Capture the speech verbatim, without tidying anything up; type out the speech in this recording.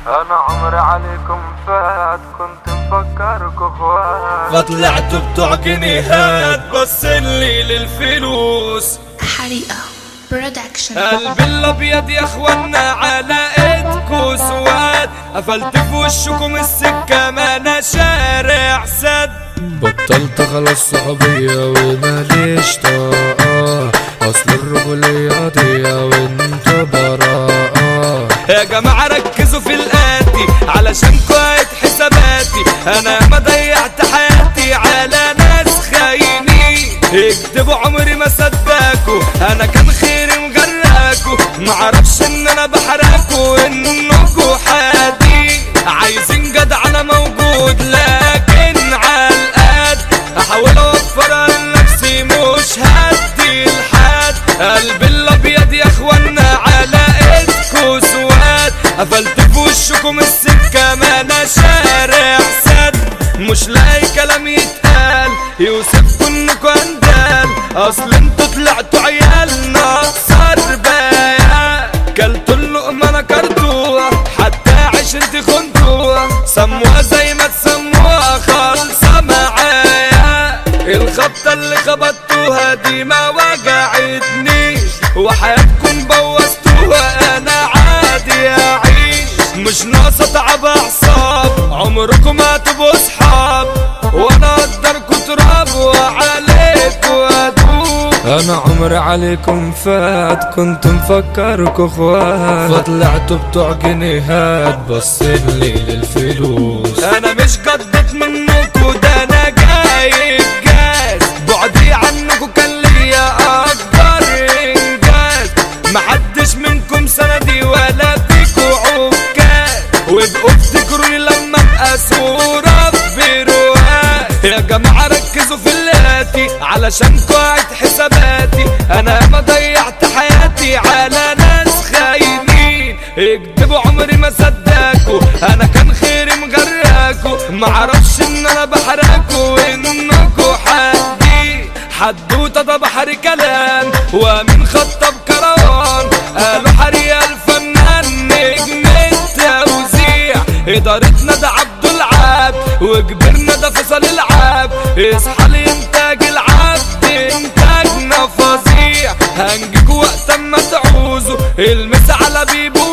انا عمري عليكم فات، كنت مفكركوا اخوات، فطلعتوا بتوع جنيهات بس اللي للفلوس. حريقة برودكشن. قلبي الابيض يا اخوانا على ايدكوا سواد، قفلت في وشكم السكة ما انا شارع سد. بطلت خلاص صحوبية وماليش طاقة، اصل الرجولية ضيقة وانتوا براءة. يا جماعة ركزوا في الآتي علشان قايد حساباتي، انا ما ضيعت حياتي على ناس خاينين. اكدبوا عمري ما صدقكوا، انا كان خيري مغرقكوا، معرفش ان انا بحرقكوا انكوا حادين. عايزين جدع انا موجود لكن عالقد، احاول اوفر لنفسي مش هدي لحد. قلبي الابيض يا اخوانا على ايدكوا سواد، قفلت في وشكم السكة ما انا شارع سد. مش لاقي كلام يتقال يوصفكوا انكوا اندال، اصل انتوا طلعتوا عيال ناقصة رباية. كلتوا اللقمة نكرتوها حتى عشرتي خنتوها، سموها زي ما تسموها خالصة معايا. الخبطة اللي خبطتوها دي ما وجعتنيش، وحياتكم بوظتوها انا عادي اعيش. مش ناقصة تعب اعصاب، عمركم ما تبقوا صحاب، وانا اقدركوا تراب وعليكوا ادوب. انا عمري عليكم فات، كنت مفكركوا اخوات، فطلعتوا بتوع جنيهات بس اللي للفلوس. انا مش قضيت منكوا ده انا جايب جاز، بعدي عنكوا كان ليا اكبر انجاز. محدش منكم سندي ولا فيكوا عكاز، وابقوا افتكروني لما ابقى صورة في رواق. يا جماعة ركزوا في الاتي علشان قاعد حساباتي، انا ما ضيعت حياتي على ناس خاينين. اكدبوا عمري ما صدقكوا، انا كان خيري مغرقكوا، معرفش ان انا بحرقكوا وانكوا حدي. حدوتة ده بحر كلام ومن خطب كروان، قالوا حريقة الفنان نجم التوزيع. ادارتنا ده عبد العاب وكبرنا ده فصل العاب، اصحى لانتاج العبد انتاجنا فظيع. هنجيكوا وقت ما تعوزوا، المس على بيبو